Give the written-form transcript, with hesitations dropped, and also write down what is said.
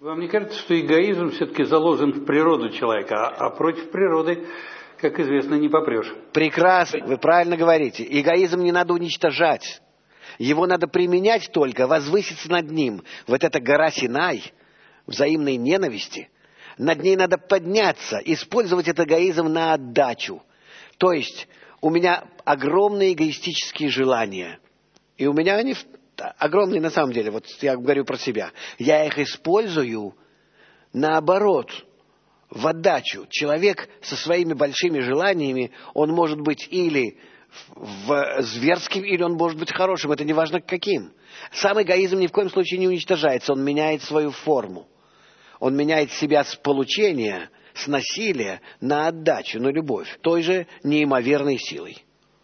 Вам не кажется, что эгоизм все-таки заложен в природу человека, а против природы, как известно, не попрешь? Прекрасно, вы правильно говорите. Эгоизм не надо уничтожать. Его надо применять только, возвыситься над ним. Вот эта гора Синай, взаимной ненависти, над ней надо подняться, использовать этот эгоизм на отдачу. То есть у меня огромные эгоистические желания. И у меня они огромные на самом деле, вот я говорю про себя. Я их использую наоборот, в отдачу. Человек со своими большими желаниями, он может быть или зверским, или он может быть хорошим. Это не важно каким. Сам эгоизм ни в коем случае не уничтожается. Он меняет свою форму. Он меняет себя с получения, с насилия на отдачу, на любовь. Той же неимоверной силой.